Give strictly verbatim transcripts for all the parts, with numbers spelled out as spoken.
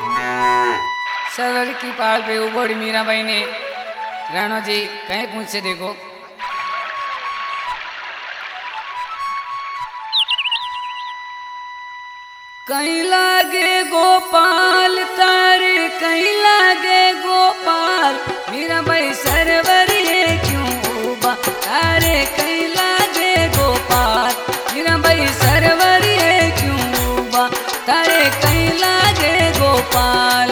सरवर की पहाड़ पे उबोड़ी मीराबाई ने राणा जी कहीं पूछे देखो। कहीं लागे गोपाल तारे कहीं लागे गोपाल मीराबाई सरवर ये क्यों उबा तारे कहीं लागे गोपाल मीराबाई सरवर ये क्यों उबा तारे कहीं लागे गोपाल।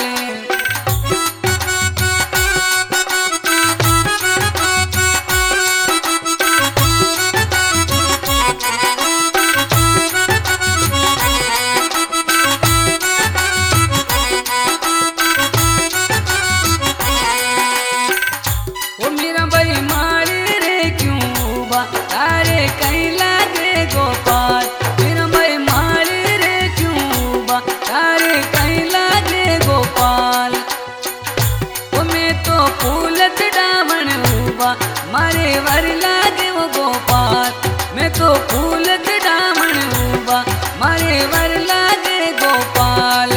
मारे वर लागे वो गोपाल मैं तो फूल डामण उबा मारे वर लागे गोपाल।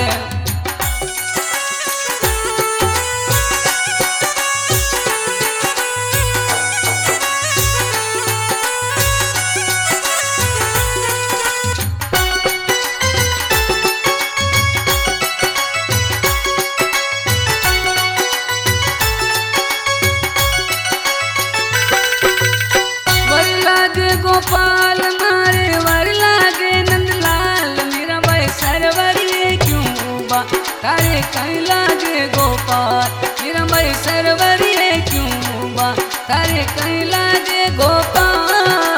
गोपाल मारे वर लागे नंदलाल मीराबाई सरवर ये क्यों उबा तारे कहीं लागे गोपाल मीराबाई सरवर ये क्यों उबा तारे कहीं लागे गोपाल।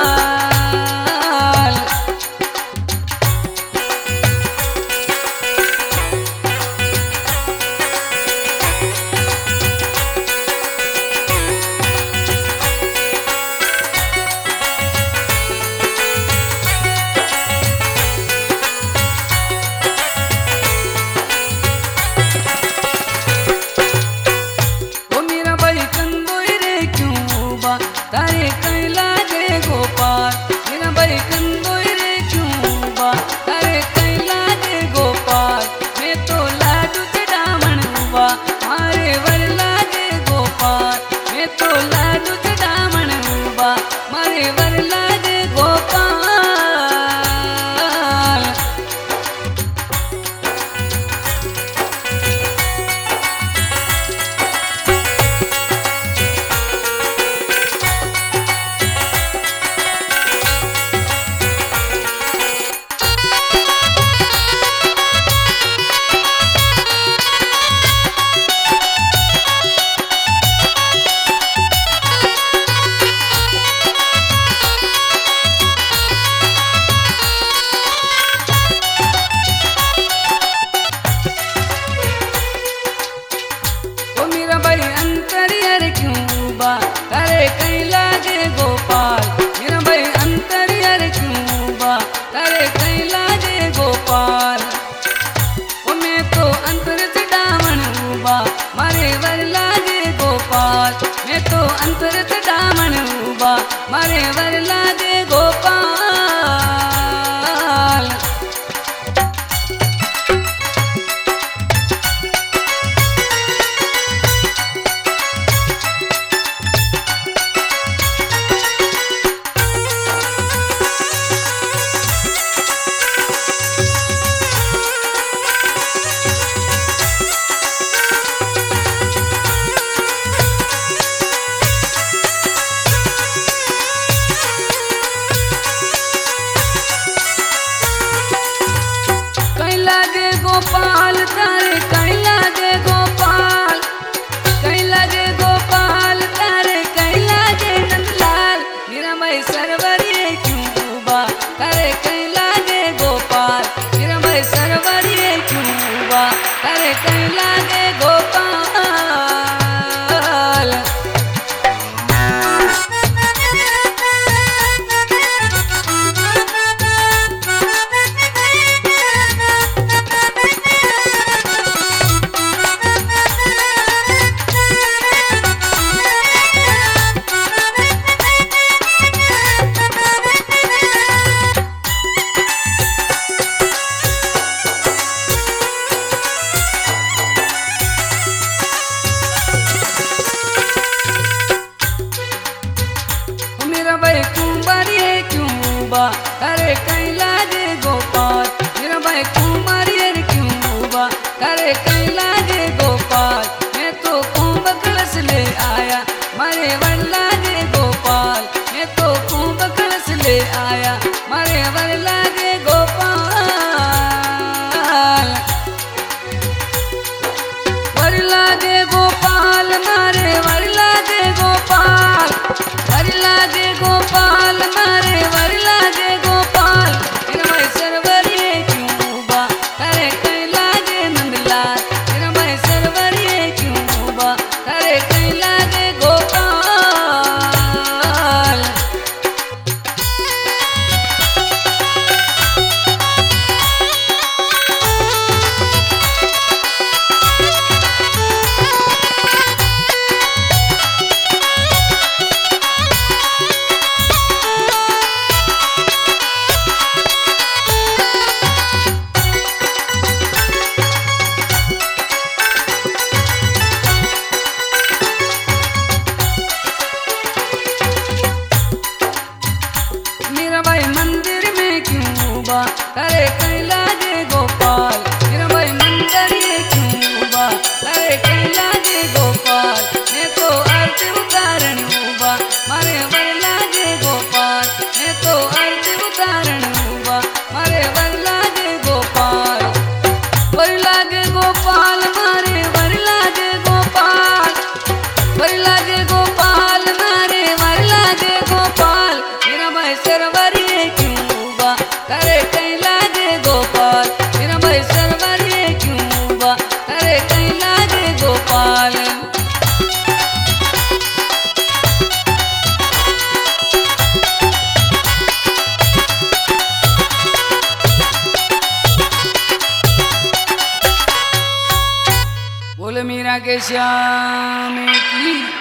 तारे कहीं लागे गोपाल मीराबाई कंदोई रे क्यों उबा तारे कहीं लागे गोपाल मैं तो लाडू चढ़ावण उबा मारे वर लागे गोपाल मैं तो लाडू चढ़ावण उबा मारे वर लागे गोपाल। तारे कहीं लागे गोपाल मीराबाई अंतरियर क्यों उबा तारे कहीं लागे गोपाल ओ मैं तो अंतर चढ़ावण उबा मारे वर लागे गोपाल मैं तो अंतर चढ़ावण उबा मारे वर लागे गोपाल। गोपाल तारे कहीं लागे गोपाल कहीं लागे गोपाल तारे कहीं लागे नंदलाल मीराबाई सरवर ये क्यों उबा तारे कहीं लागे गोपाल मीराबाई सरवर ये क्यों उबा तारे कहीं लागे गोपाल। अरे कहीं लागे गोपाल मैं तो कुंभ कलश ले आया, मारे वर लागे गोपाल मैं तो कुंभ कलश ले आया, मारे वर लागे गोपाल। वर लागे गोपाल मारे वर लागे गोपाल, वर लागे गोपाल मारे वर लागे गोपाल। फिर मैं सरवरिए क्यों बा करे कहीं लागे नंदलाल, फिर मैं सरवरिए क्यों बा करे कहीं लागे गोपाल। मीराबाई मंदिर में क्यों बा करे कहीं लागे गोपाल, मीराबाई मंदिर में क्यों बा करे कहीं लागे गोपाल। मैं तो आरती उतारण बा मारे वर लागे गोपाल, मैं तो आरती उतारण बा मारे वर लागे गोपाल। वर लागे गोपाल मारे वर लागे गोपाल, वर लागे गोपाल मारे वर लागे गोपाल। मीराबाई सरवरिए क्यों बा करे कहीं लागे गोपाल, मीराबाई सरवरिए क्यों बा करे कहीं लागे गोपाल। बोल मीरा के श्याम की